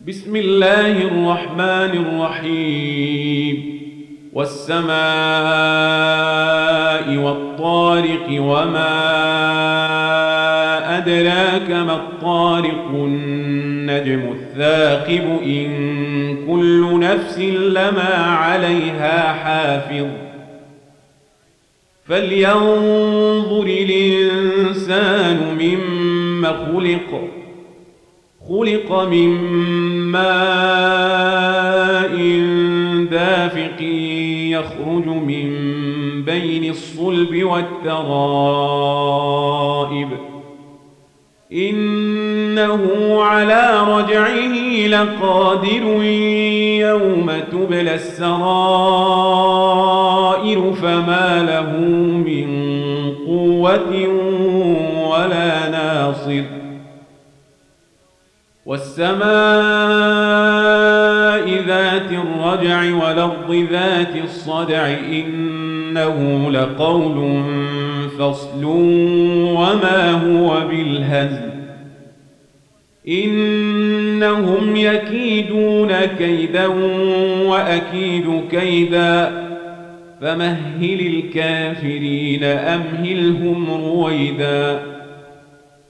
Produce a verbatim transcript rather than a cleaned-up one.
بسم الله الرحمن الرحيم والسماء والطارق وما أدراك ما الطارق النجم الثاقب إن كل نفس لما عليها حافظ فلينظر الإنسان مما خلق خلق من ماء دافق يخرج من بين الصلب والترائب إنه على رجعه لقادر يوم تبلى السرائر فما له من قوة ولا ناصر والسماء ذات الرجع والأرض ذات الصدع إنه لقول فصل وما هو بالهزل إنهم يكيدون كيدا وأكيد كيدا فمهل الكافرين أمهلهم رويدا